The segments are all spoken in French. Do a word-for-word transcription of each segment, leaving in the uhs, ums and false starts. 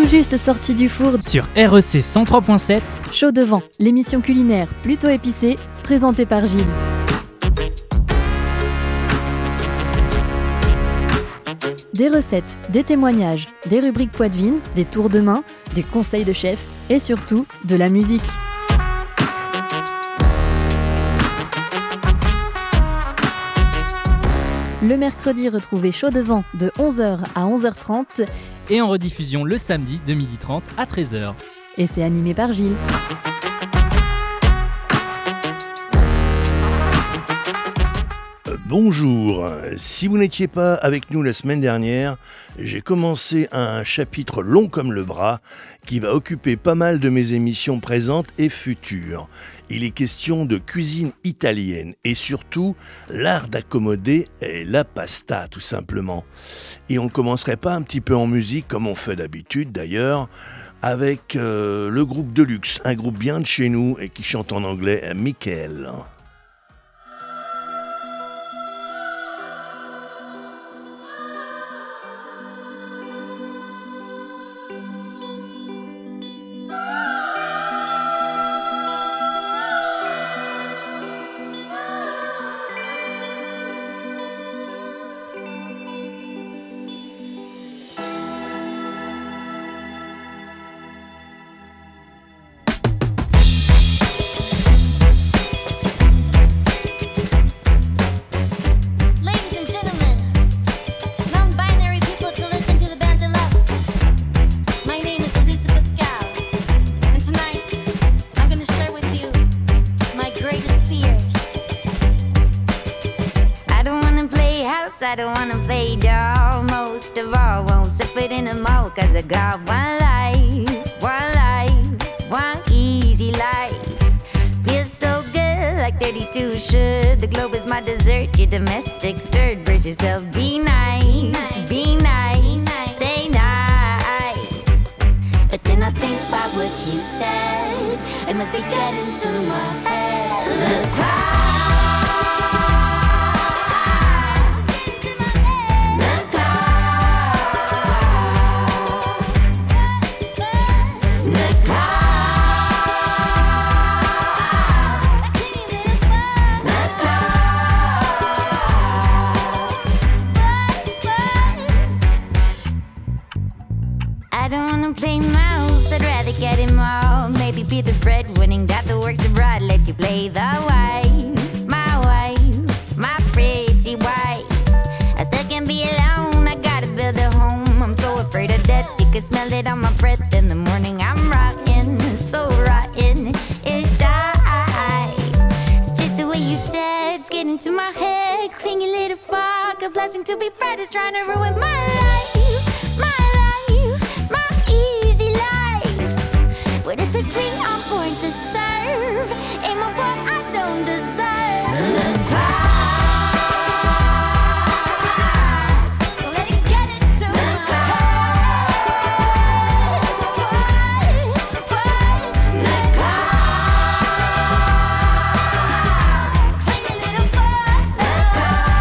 Tout juste sorti du four sur R E C cent trois point sept. Chaud devant, l'émission culinaire plutôt épicée, présentée par Gilles. Des recettes, des témoignages, des rubriques poitevines, des tours de main, des conseils de chef et surtout de la musique. Le mercredi, retrouvez Chaud devant de onze heures à onze heures trente. Et en rediffusion le samedi de midi trente à treize heures. Et c'est animé par Gilles. Bonjour, si vous n'étiez pas avec nous la semaine dernière, j'ai commencé un chapitre long comme le bras qui va occuper pas mal de mes émissions présentes et futures. Il est question de cuisine italienne et surtout l'art d'accommoder la pasta tout simplement. Et on ne commencerait pas un petit peu en musique comme on fait d'habitude d'ailleurs avec euh, le groupe Deluxe, un groupe bien de chez nous et qui chante en anglais Michael. I don't wanna play doll, most of all won't sip it in the mouth. Cause I got one life, one life, one easy life. Feels so good, like thirty-two should. The globe is my dessert, your domestic dirt. Brace yourself, be nice, be nice, stay nice. But then I think about what you said, it must be getting to my head. Look how play mouse, I'd rather get him all. Maybe be the breadwinning that the works abroad. Let you play the wife, my wife, my pretty wife. I still can't be alone, I gotta build a home. I'm so afraid of death, you can smell it on my breath. In the morning I'm rotten, so rotten inside. It's just the way you said, it's getting to my head. Clingy little fog, a blessing to be bred is trying to ruin my life, my life. What is the sweet I'm born to serve? Ain't my what I don't deserve. Look high. Let it get into my head. Look high. Cling a little bud. Look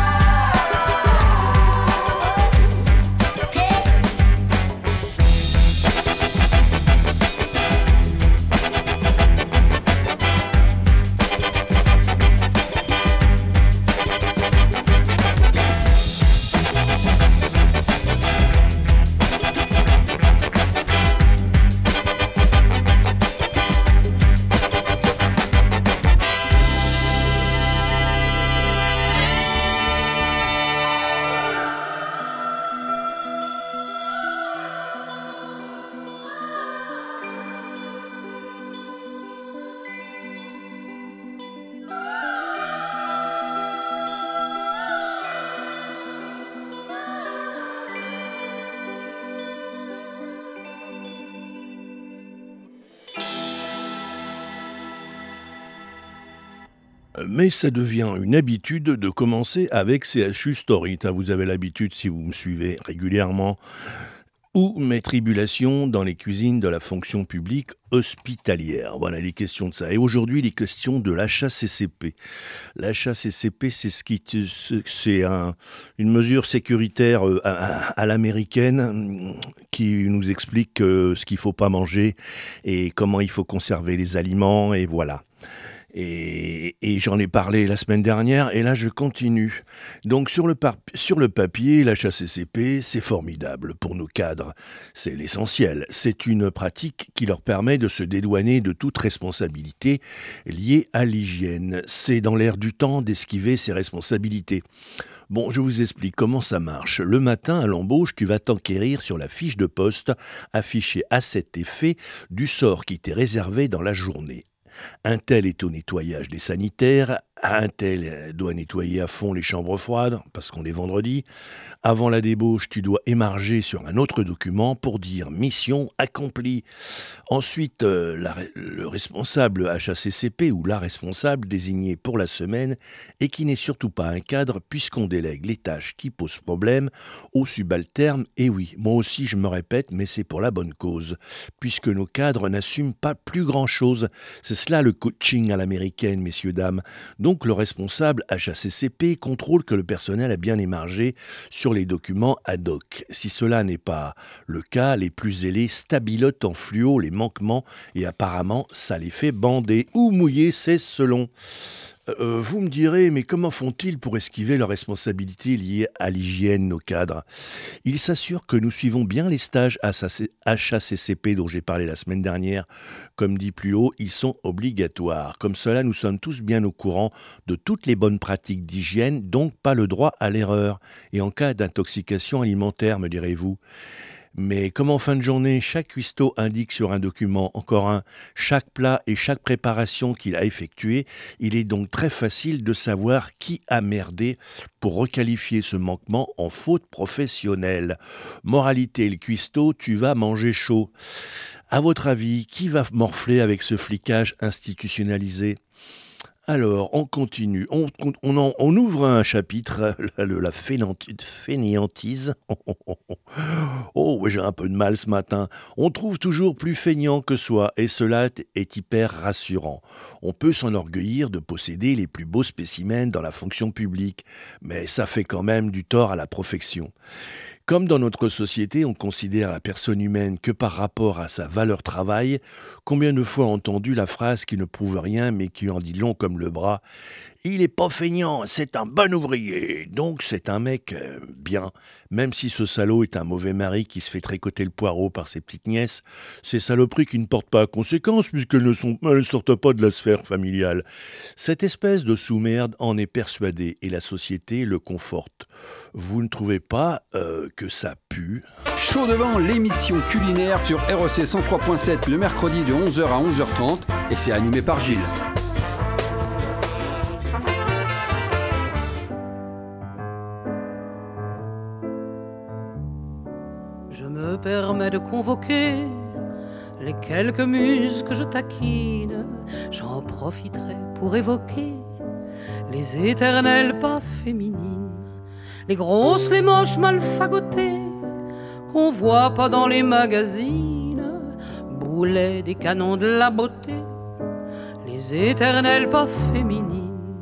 Mais ça devient une habitude de commencer avec C H U Story. Vous avez l'habitude, si vous me suivez régulièrement, ou mes tribulations dans les cuisines de la fonction publique hospitalière. Voilà les questions de ça. Et aujourd'hui, les questions de l'achat C C P. L'achat C C P, c'est ce qui, c'est un, une mesure sécuritaire à, à, à l'américaine qui nous explique euh, ce qu'il ne faut pas manger et comment il faut conserver les aliments, et voilà. Et, et j'en ai parlé la semaine dernière, et là je continue. Donc sur le, par- sur le papier, l'H A C C P, c'est formidable pour nos cadres. C'est l'essentiel. C'est une pratique qui leur permet de se dédouaner de toute responsabilité liée à l'hygiène. C'est dans l'air du temps d'esquiver ces responsabilités. Bon, je vous explique comment ça marche. Le matin, à l'embauche, tu vas t'enquérir sur la fiche de poste affichée à cet effet du sort qui t'est réservé dans la journée. Un tel est au nettoyage des sanitaires, un tel doit nettoyer à fond les chambres froides, parce qu'on est vendredi. Avant la débauche, tu dois émarger sur un autre document pour dire « mission accomplie ». Ensuite, euh, la, le responsable H A C C P ou la responsable désignée pour la semaine et qui n'est surtout pas un cadre puisqu'on délègue les tâches qui posent problème aux subalternes. Et oui, moi aussi je me répète, mais c'est pour la bonne cause, puisque nos cadres n'assument pas plus grand-chose. C'est cela le coaching à l'américaine, messieurs, dames. Donc le responsable H A C C P contrôle que le personnel a bien émargé sur les documents ad hoc. Si cela n'est pas le cas, les plus zélés stabilotent en fluo les manquements et apparemment ça les fait bander ou mouiller, c'est selon. Euh, vous me direz, mais comment font-ils pour esquiver leurs responsabilités liées à l'hygiène, nos cadres ? Ils s'assurent que nous suivons bien les stages H A C C P dont j'ai parlé la semaine dernière. Comme dit plus haut, ils sont obligatoires. Comme cela, nous sommes tous bien au courant de toutes les bonnes pratiques d'hygiène, donc pas le droit à l'erreur. Et en cas d'intoxication alimentaire, me direz-vous ? Mais comme en fin de journée, chaque cuistot indique sur un document, encore un, chaque plat et chaque préparation qu'il a effectué, il est donc très facile de savoir qui a merdé pour requalifier ce manquement en faute professionnelle. Moralité, le cuistot, tu vas manger chaud. À votre avis, qui va morfler avec ce flicage institutionnalisé ? Alors, on continue, on, on, en, on ouvre un chapitre, la, la fainéantise. Oh, j'ai un peu de mal ce matin. On trouve toujours plus feignant que soi, et cela est hyper rassurant. On peut s'enorgueillir de posséder les plus beaux spécimens dans la fonction publique, mais ça fait quand même du tort à la profession. Comme dans notre société, on considère la personne humaine que par rapport à sa valeur travail, combien de fois entendu la phrase qui ne prouve rien mais qui en dit long comme le bras « Il est pas feignant, c'est un bon ouvrier, donc c'est un mec euh, bien ». Même si ce salaud est un mauvais mari qui se fait tricoter le poireau par ses petites nièces, ces saloperies qui ne portent pas à conséquence puisqu'elles ne, sont, ne sortent pas de la sphère familiale. Cette espèce de sous-merde en est persuadée et la société le conforte. Vous ne trouvez pas euh, que ça pue ? Chaud devant, l'émission culinaire sur R E C cent trois point sept le mercredi de onze heures à onze heures trente et c'est animé par Gilles. Je me permets de convoquer les quelques muses que je taquine. J'en profiterai pour évoquer les éternelles pas féminines, les grosses, les moches mal fagotées qu'on voit pas dans les magazines, boulets des canons de la beauté, les éternelles pas féminines.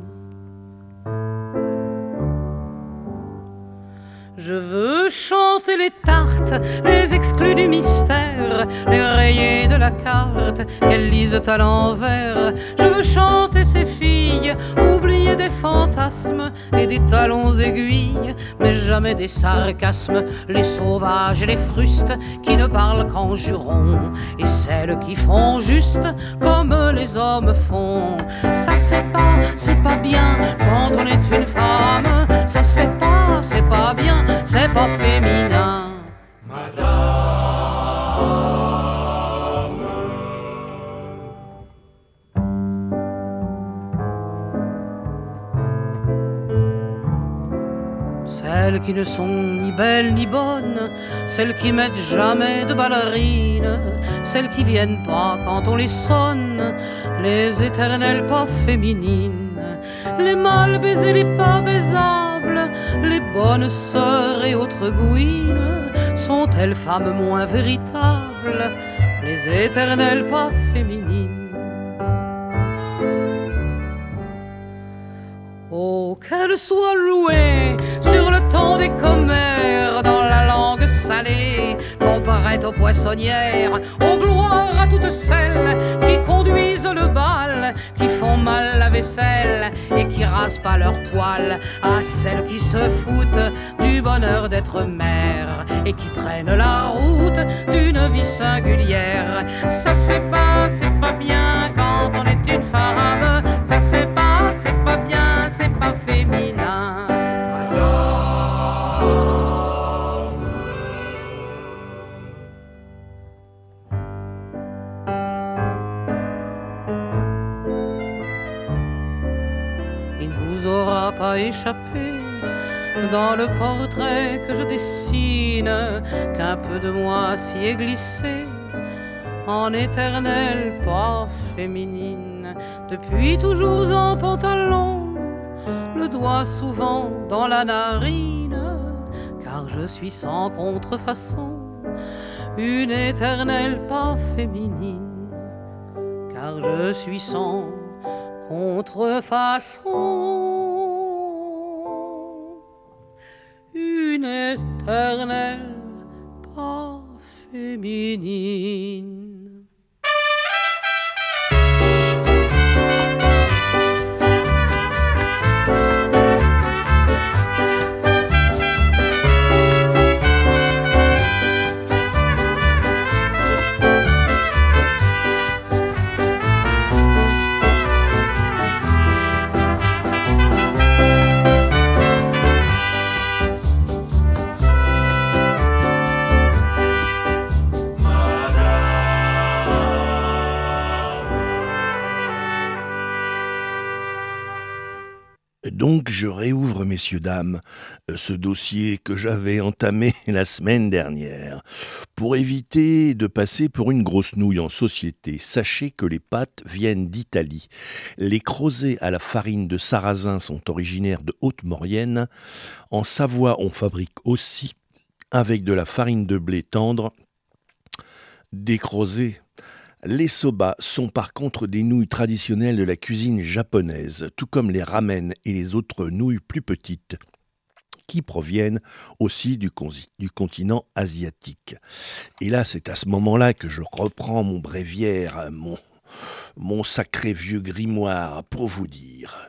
Je veux chanter les tartes, les exclus du mystère, les rayés de la carte qu'elles lisent à l'envers. Je veux chanter ces filles, oublier des fantasmes et des talons aiguilles, mais jamais des sarcasmes, les sauvages et les frustes qui ne parlent qu'en jurons, et celles qui font juste comme les hommes font. Ça se fait pas, c'est pas bien quand on est une femme, ça se fait pas, c'est pas bien, c'est pas féminin. Madame, celles qui ne sont ni belles ni bonnes, celles qui mettent jamais de ballerines, celles qui viennent pas quand on les sonne, les éternelles pas féminines, les mal baisés, les pas baisables, les bonnes sœurs et autres gouines, sont-elles femmes moins véritables, les éternelles pas féminines? Oh, qu'elles soient louées sur le ton des commères, dans la langue salée, comparée aux poissonnières, aux gloires à toutes celles qui conduisent le bal, qui font mal la vaisselle et qui rasent pas leurs poils, à celles qui se foutent du bonheur d'être mère et qui prennent la route d'une vie singulière. Ça se fait pas, c'est pas bien quand on est une femme, ça se fait pas, c'est pas bien, c'est pas féminin. Il ne vous aura pas échappé dans le portrait que je dessine qu'un peu de moi s'y est glissé en éternelle pas féminine, depuis toujours en pantalon, le doigt souvent dans la narine, car je suis sans contrefaçon une éternelle pas féminine, car je suis sans contrefaçon une éternelle pas féminine. Donc je réouvre, messieurs, dames, ce dossier que j'avais entamé la semaine dernière. Pour éviter de passer pour une grosse nouille en société, sachez que les pâtes viennent d'Italie. Les crozets à la farine de sarrasin sont originaires de Haute-Maurienne. En Savoie, on fabrique aussi, avec de la farine de blé tendre, des crozets. Les soba sont par contre des nouilles traditionnelles de la cuisine japonaise, tout comme les ramen et les autres nouilles plus petites, qui proviennent aussi du, con- du continent asiatique. Et là, c'est à ce moment-là que je reprends mon bréviaire, mon, mon sacré vieux grimoire, pour vous dire...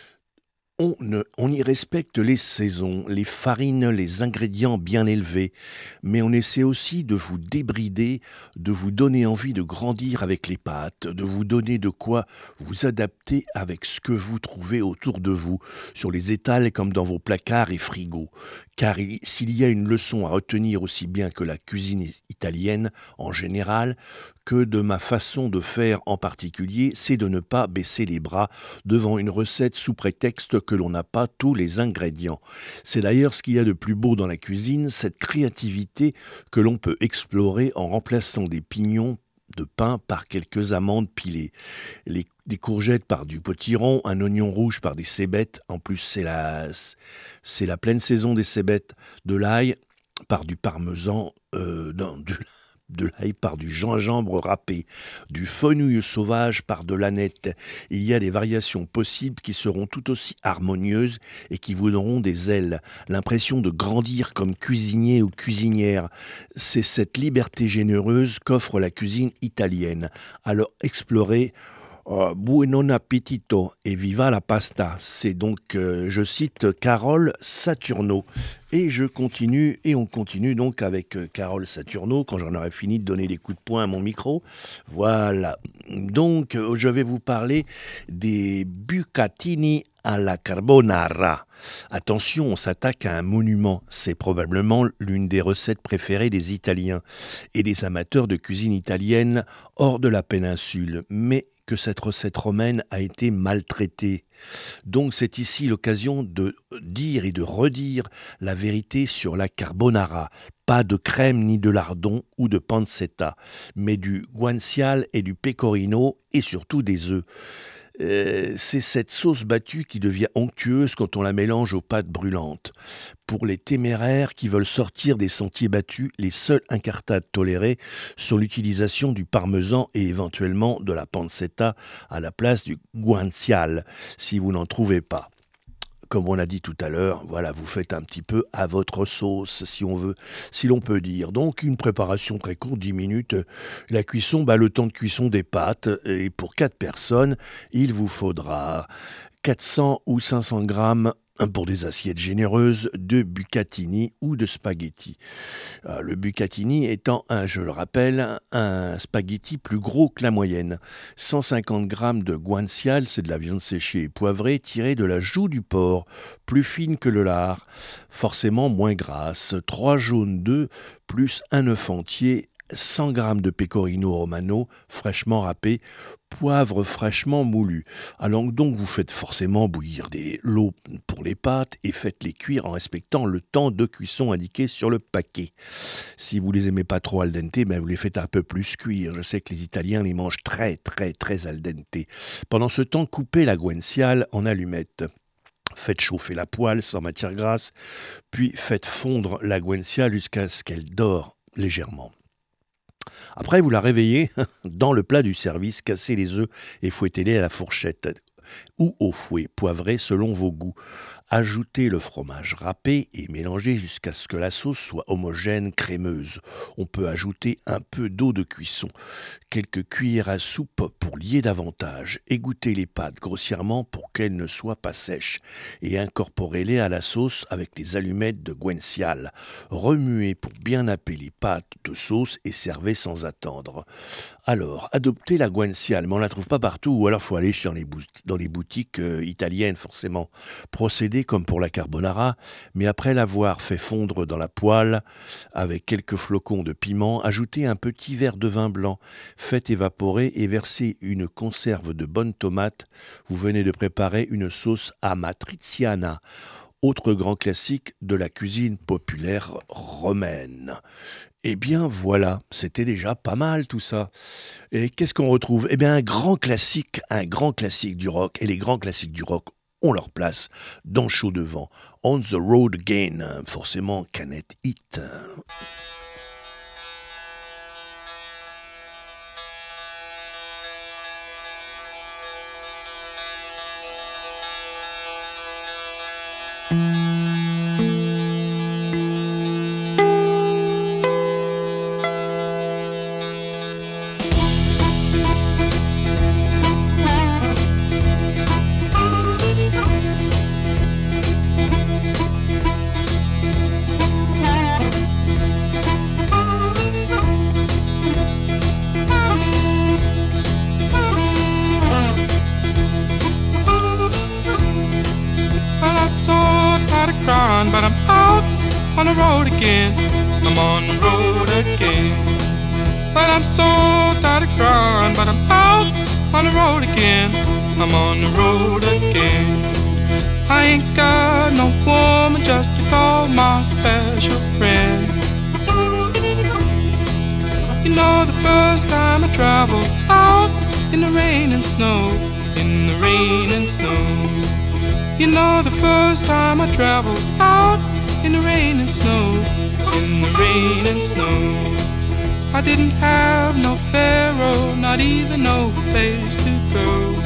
On, ne, on y respecte les saisons, les farines, les ingrédients bien élevés, mais on essaie aussi de vous débrider, de vous donner envie de grandir avec les pâtes, de vous donner de quoi vous adapter avec ce que vous trouvez autour de vous, sur les étals comme dans vos placards et frigos. Car il, s'il y a une leçon à retenir aussi bien que la cuisine italienne en général, que de ma façon de faire en particulier, c'est de ne pas baisser les bras devant une recette sous prétexte que l'on n'a pas tous les ingrédients. C'est d'ailleurs ce qu'il y a de plus beau dans la cuisine, cette créativité que l'on peut explorer en remplaçant des pignons de pain par quelques amandes pilées, les, des courgettes par du potiron, un oignon rouge par des cébettes, en plus c'est la, c'est la pleine saison des cébettes, de l'ail par du parmesan, euh, non, du de l'ail par du gingembre râpé, du fenouil sauvage par de l'aneth. Il y a des variations possibles qui seront tout aussi harmonieuses et qui vous donneront des ailes, l'impression de grandir comme cuisinier ou cuisinière. C'est cette liberté généreuse qu'offre la cuisine italienne. Alors explorez Uh, Buon appetito et viva la pasta. C'est donc, euh, je cite Carole Saturno. Et je continue, et on continue donc avec euh, Carole Saturno, quand j'en aurai fini de donner des coups de poing à mon micro. Voilà. Donc, euh, je vais vous parler des bucatini alla carbonara. Attention, on s'attaque à un monument. C'est probablement l'une des recettes préférées des Italiens et des amateurs de cuisine italienne hors de la péninsule. Mais que cette recette romaine a été maltraitée. Donc c'est ici l'occasion de dire et de redire la vérité sur la carbonara. Pas de crème ni de lardon ou de pancetta, mais du guanciale et du pecorino et surtout des œufs. Euh, c'est cette sauce battue qui devient onctueuse quand on la mélange aux pâtes brûlantes. Pour les téméraires qui veulent sortir des sentiers battus, les seules incartades tolérées sont l'utilisation du parmesan et éventuellement de la pancetta à la place du guanciale, si vous n'en trouvez pas. comme on a dit tout à l'heure, voilà, vous faites un petit peu à votre sauce, si on veut, si l'on peut dire. Donc, une préparation très courte, dix minutes. La cuisson, bah, le temps de cuisson des pâtes. Et pour quatre personnes, il vous faudra quatre cents ou cinq cents grammes pour des assiettes généreuses de bucatini ou de spaghetti. Euh, le bucatini étant, un, je le rappelle, un spaghetti plus gros que la moyenne. cent cinquante grammes de guanciale, c'est de la viande séchée et poivrée tirée de la joue du porc, plus fine que le lard, forcément moins grasse. trois jaunes d'œufs plus un œuf entier, cent grammes de pecorino romano fraîchement râpé, poivre fraîchement moulu. Alors donc vous faites forcément bouillir des l'eau pour les pâtes et faites-les cuire en respectant le temps de cuisson indiqué sur le paquet. Si vous les aimez pas trop al dente, ben vous les faites un peu plus cuire. Je sais que les Italiens les mangent très très très al dente. Pendant ce temps, coupez la guanciale en allumettes. Faites chauffer la poêle sans matière grasse, puis faites fondre la guanciale jusqu'à ce qu'elle dore légèrement. Après, vous la réveillez dans le plat du service, cassez les œufs et fouettez-les à la fourchette ou au fouet, poivrés selon vos goûts. Ajoutez le fromage râpé et mélangez jusqu'à ce que la sauce soit homogène, crémeuse. On peut ajouter un peu d'eau de cuisson, quelques cuillères à soupe pour lier davantage. Égouttez les pâtes grossièrement pour qu'elles ne soient pas sèches et incorporez-les à la sauce avec les allumettes de guanciale. Remuez pour bien napper les pâtes de sauce et servez sans attendre. Alors, adoptez la guanciale, mais on ne la trouve pas partout, ou alors il faut aller dans les, bou- dans les boutiques euh, italiennes forcément. Procédez comme pour la carbonara, mais après l'avoir fait fondre dans la poêle avec quelques flocons de piment, ajoutez un petit verre de vin blanc, faites évaporer et versez une conserve de bonnes tomates. Vous venez de préparer une sauce amatriciana, autre grand classique de la cuisine populaire romaine. Eh bien voilà, c'était déjà pas mal tout ça. Et qu'est-ce qu'on retrouve ? Eh bien un grand classique, un grand classique du rock. Et les grands classiques du rock ont leur place dans Chaud Devant. On the Road Again, forcément Canette Hit. But I'm out on the road again. I'm on the road again. But I'm so tired of crying. But I'm out on the road again. I'm on the road again. I ain't got no woman just to call my special friend. You know the first time I traveled out in the rain and snow, in the rain and snow. You know the first time I traveled out in the rain and snow, in the rain and snow. I didn't have no pharaoh, not even no place to go.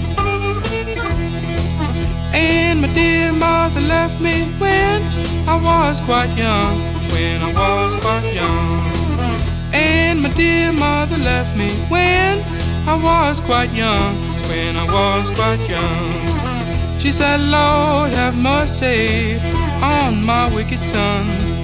And my dear mother left me when I was quite young, when I was quite young. And my dear mother left me when I was quite young, when I was quite young. She said, Lord, have mercy on my wicked son.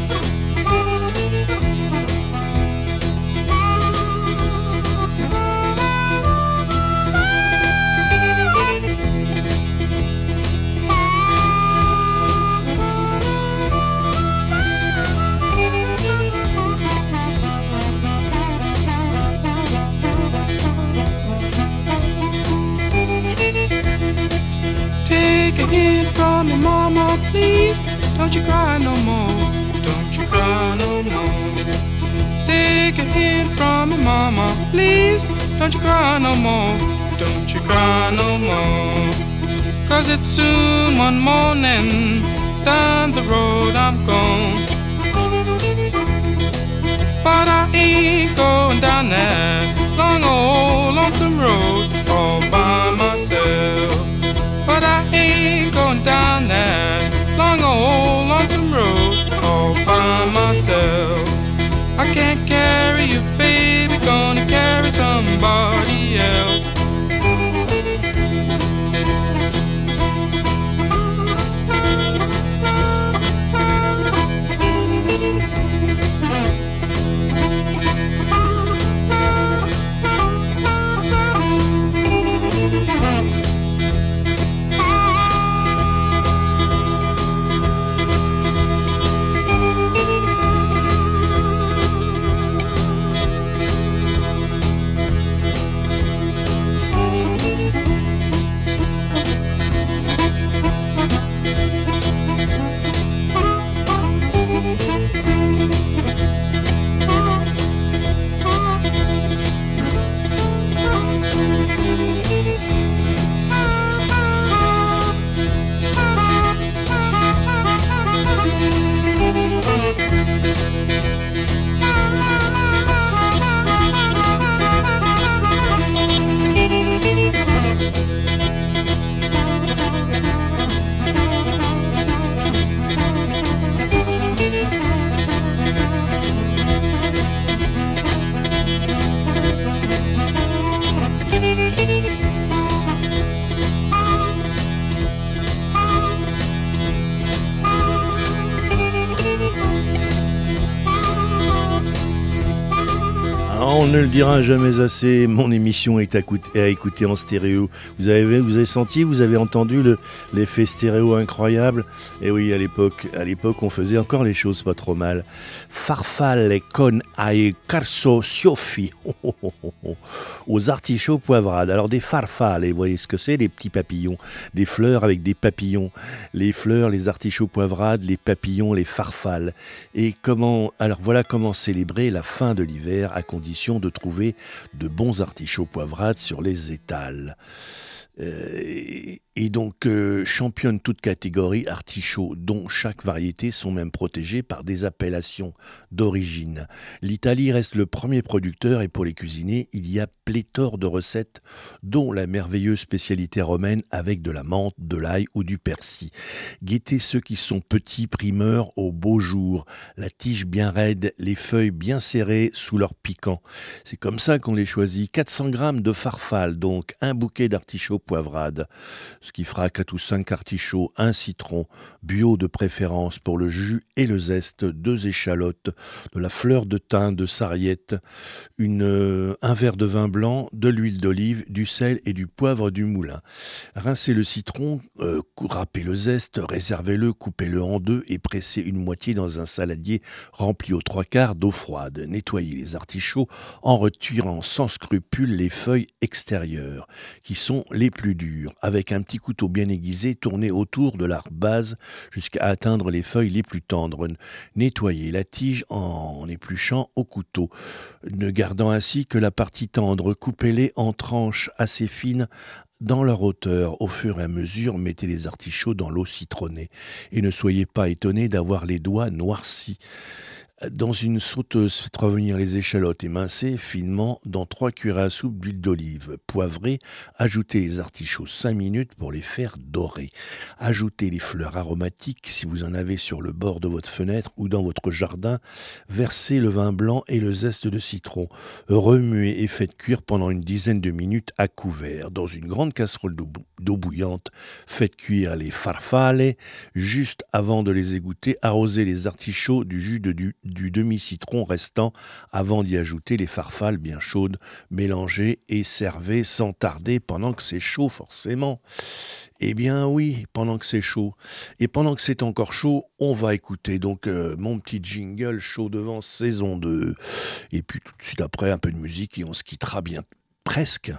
Take a hint from your mama, please. Don't you cry no more. Don't you cry no more. Take a hint from your mama, please. Don't you cry no more. Don't you cry no more. Cause it's soon one morning. Down the road I'm gone. But I ain't going down that long old lonesome road all by myself. But I ain't going down down that long old lonesome road all by myself. I can't carry you, baby, gonna carry somebody else. On ne le dira jamais assez, mon émission est à, écouter, à écouter en stéréo. Vous avez, vous avez senti, vous avez entendu le, l'effet stéréo incroyable. Et oui, à l'époque, à l'époque, on faisait encore les choses pas trop mal. Farfalle con ai carso siofi, aux artichauts poivrades. Alors des farfales, vous voyez ce que c'est, les petits papillons, des fleurs avec des papillons. Les fleurs, les artichauts poivrades, les papillons, les farfales. Et comment, alors voilà comment célébrer la fin de l'hiver à condition de trouver de bons artichauts poivrades sur les étals. Euh, et donc euh, championne toute catégorie artichauts dont chaque variété sont même protégées par des appellations d'origine. L'Italie reste le premier producteur et pour les cuisiniers, il y a pléthore de recettes dont la merveilleuse spécialité romaine avec de la menthe, de l'ail ou du persil. Guettez ceux qui sont petits primeurs au beau jour, la tige bien raide, les feuilles bien serrées sous leur piquant. C'est comme ça qu'on les choisit. quatre cents grammes de farfalle, donc un bouquet d'artichauts poivrades, ce qui fera quatre ou cinq artichauts, un citron, bio de préférence pour le jus et le zeste, deux échalotes, de la fleur de thym, de sarriette, une, euh, un verre de vin blanc, de l'huile d'olive, du sel et du poivre du moulin. Rincez le citron, euh, râpez le zeste, réservez-le, coupez-le en deux et pressez une moitié dans un saladier rempli aux trois quarts d'eau froide. Nettoyez les artichauts en retirant sans scrupule les feuilles extérieures, qui sont les plus dures. Avec un petit couteau bien aiguisé, tournez autour de la base jusqu'à atteindre les feuilles les plus tendres. Nettoyez la tige en épluchant au couteau, ne gardant ainsi que la partie tendre. Coupez-les en tranches assez fines dans leur hauteur. Au fur et à mesure, mettez les artichauts dans l'eau citronnée et ne soyez pas étonnés d'avoir les doigts noircis. Dans une sauteuse, faites revenir les échalotes émincées finement dans trois cuillères à soupe d'huile d'olive. Poivrez, ajoutez les artichauts cinq minutes pour les faire dorer. Ajoutez les fleurs aromatiques si vous en avez sur le bord de votre fenêtre ou dans votre jardin. Versez le vin blanc et le zeste de citron. Remuez et faites cuire pendant une dizaine de minutes à couvert. Dans une grande casserole d'eau, d'eau bouillante, faites cuire les farfalle. Juste avant de les égoutter, arrosez les artichauts du jus de du du demi-citron restant avant d'y ajouter les farfales bien chaudes, mélangez et servez sans tarder pendant que c'est chaud forcément. Eh bien oui, pendant que c'est chaud. Et pendant que c'est encore chaud, on va écouter donc euh, mon petit jingle Chaud devant saison deux. Et puis tout de suite après un peu de musique et on se quittera bien presque.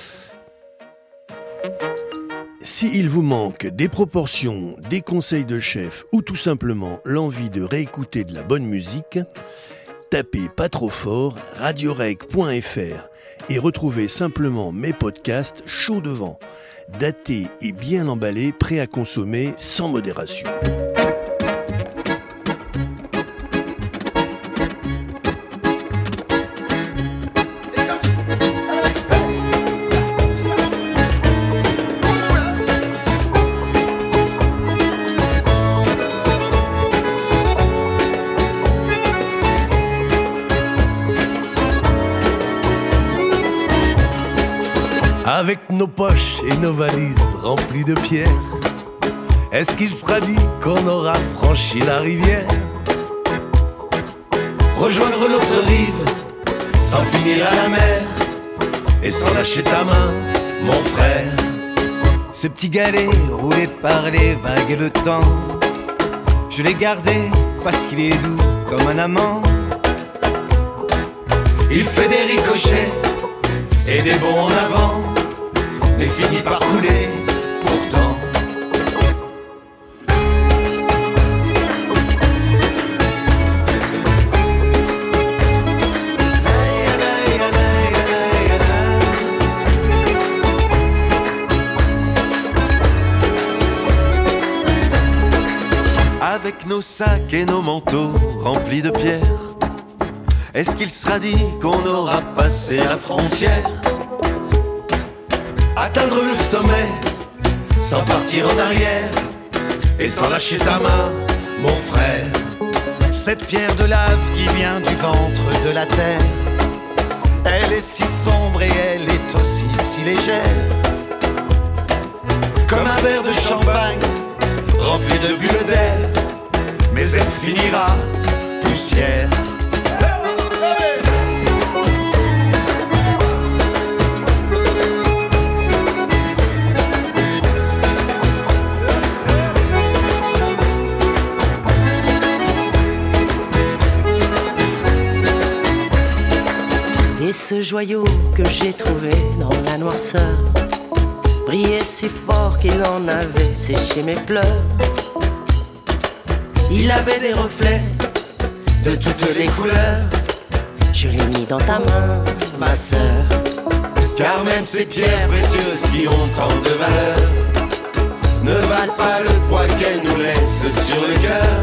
S'il vous manque des proportions, des conseils de chef ou tout simplement l'envie de réécouter de la bonne musique, tapez pas trop fort radiorec point f r et retrouvez simplement mes podcasts Chaud devant, datés et bien emballés, prêts à consommer sans modération. avec nos poches et nos valises remplies de pierres. Est-ce qu'il sera dit qu'on aura franchi la rivière? Rejoindre l'autre rive, sans finir à la mer, et sans lâcher ta main, mon frère. Ce petit galet roulé par les vagues et le temps, je l'ai gardé parce qu'il est doux comme un amant. Il fait des ricochets et des bonds en avant, mais finit par couler pourtant. Avec nos sacs et nos manteaux remplis de pierres, est-ce qu'il sera dit qu'on aura passé la frontière? Atteindre le sommet sans partir en arrière et sans lâcher ta main, mon frère. Cette pierre de lave qui vient du ventre de la terre, elle est si sombre et elle est aussi si légère, comme un verre de champagne rempli de bulles d'air, mais elle finira poussière. Et ce joyau que j'ai trouvé dans la noirceur brillait si fort qu'il en avait séché mes pleurs. Il avait des reflets de toutes les couleurs. Je l'ai mis dans ta main, ma sœur. Car même ces pierres précieuses qui ont tant de valeur ne valent pas le poids qu'elles nous laissent sur le cœur.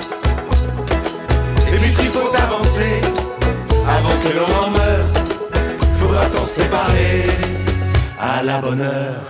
Et puisqu'il faut avancer avant que l'on en meure, faudra t'en séparer à la bonne heure.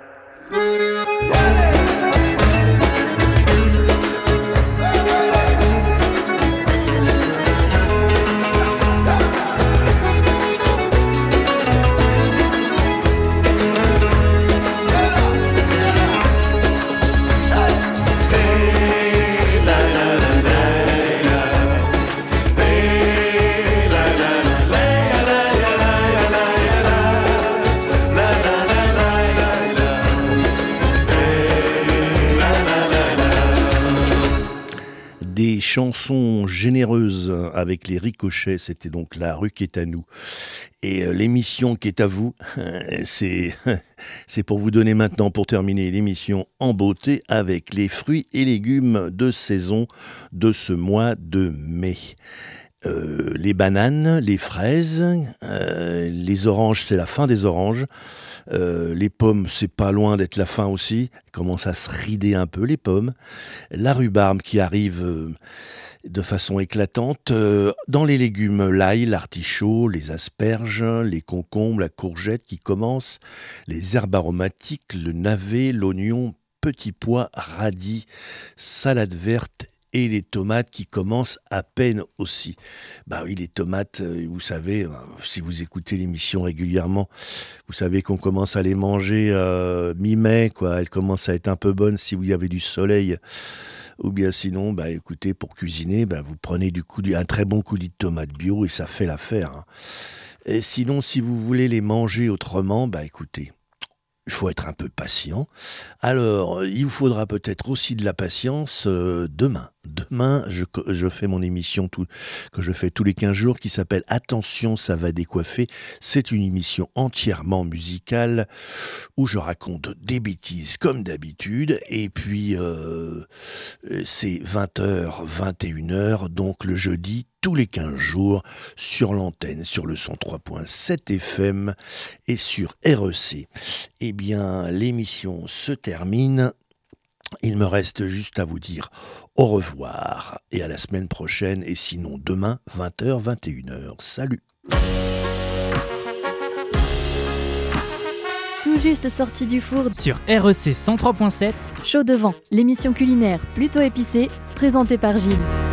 Des chansons généreuses avec les ricochets, c'était donc La rue qui est à nous. Et euh, l'émission qui est à vous, c'est, c'est pour vous donner maintenant, pour terminer l'émission en beauté, avec les fruits et légumes de saison de ce mois de mai. Euh, les bananes, les fraises, euh, les oranges, c'est la fin des oranges. Euh, les pommes, c'est pas loin d'être la fin aussi. Elles commencent à se rider un peu, les pommes. La rhubarbe qui arrive euh, de façon éclatante. Euh, dans les légumes, l'ail, l'artichaut, les asperges, les concombres, la courgette qui commence. Les herbes aromatiques, le navet, l'oignon, petits pois, radis, salade verte et les tomates qui commencent à peine aussi. Bah oui, les tomates, vous savez, si vous écoutez l'émission régulièrement, vous savez qu'on commence à les manger euh, mi-mai, quoi. Elles commencent à être un peu bonnes si vous y avez du soleil. Ou bien sinon, bah écoutez, pour cuisiner, bah vous prenez du coup un très bon coulis de tomates bio et ça fait l'affaire. Hein. Et sinon, si vous voulez les manger autrement, bah écoutez, il faut être un peu patient. Alors, il vous faudra peut-être aussi de la patience euh, demain. Demain, je, je fais mon émission tout, que je fais tous les quinze jours qui s'appelle « Attention, ça va décoiffer ». C'est une émission entièrement musicale où je raconte des bêtises comme d'habitude. Et puis, euh, c'est vingt heures, vingt et une heures, donc le jeudi, tous les quinze jours, sur l'antenne, sur le cent trois virgule sept F M et sur R E C. Eh bien, l'émission se termine. Il me reste juste à vous dire au revoir et à la semaine prochaine, et sinon demain, vingt heures, vingt et une heures. Salut! Tout juste sorti du four sur R E C cent trois virgule sept. Chaud devant, l'émission culinaire plutôt épicée, présentée par Gilles.